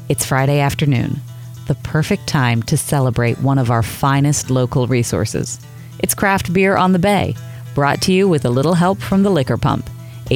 It's Friday afternoon, the perfect time to celebrate one of our finest local resources. It's Craft Beer on the Bay, brought to you with a little help from the Liquor Pump,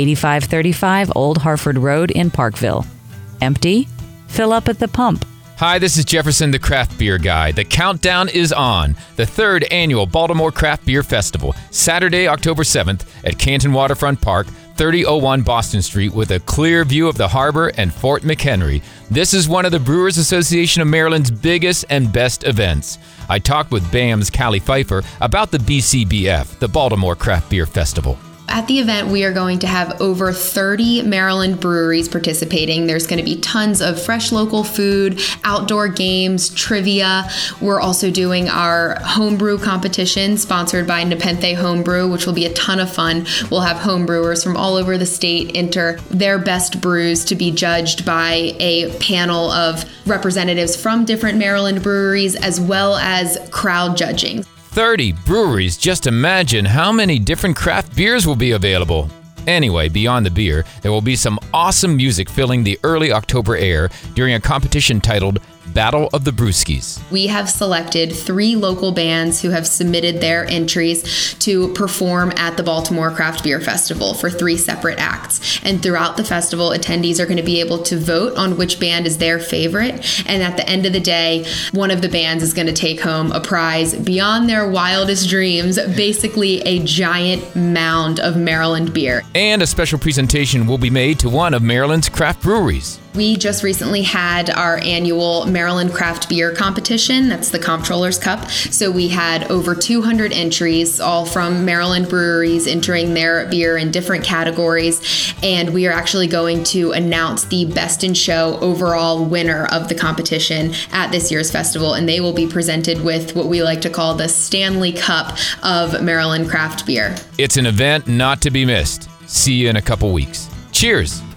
8535 Old Harford Road in Parkville. Empty? Fill up at the pump. Hi, this is Jefferson, the Craft Beer Guy. The countdown is on. The 3rd annual Baltimore Craft Beer Festival, Saturday, October 7th at Canton Waterfront Park, 3001 Boston Street, with a clear view of the harbor and Fort McHenry. This is one of the Brewers Association of Maryland's biggest and best events. I talked with BAM's Callie Pfeiffer about the BCBF, the Baltimore Craft Beer Festival. At the event, we are going to have over 30 Maryland breweries participating. There's going to be tons of fresh local food, outdoor games, trivia. We're also doing our homebrew competition sponsored by Nepenthe Homebrew, which will be a ton of fun. We'll have homebrewers from all over the state enter their best brews to be judged by a panel of representatives from different Maryland breweries, as well as crowd judging. 30 breweries. Just imagine how many different craft beers will be available. Anyway, beyond the beer, there will be some awesome music filling the early October air during a competition titled Battle of the Brewskis. We have selected 3 local bands who have submitted their entries to perform at the Baltimore Craft Beer Festival for 3 separate acts. And throughout the festival, attendees are going to be able to vote on which band is their favorite. And at the end of the day, one of the bands is going to take home a prize beyond their wildest dreams, basically a giant mound of Maryland beer. And a special presentation will be made to one of Maryland's craft breweries. We just recently had our annual Maryland Craft Beer Competition. That's the Comptroller's Cup. So we had over 200 entries, all from Maryland breweries entering their beer in different categories. And we are actually going to announce the Best in Show overall winner of the competition at this year's festival. And they will be presented with what we like to call the Stanley Cup of Maryland craft beer. It's an event not to be missed. See you in a couple weeks. Cheers.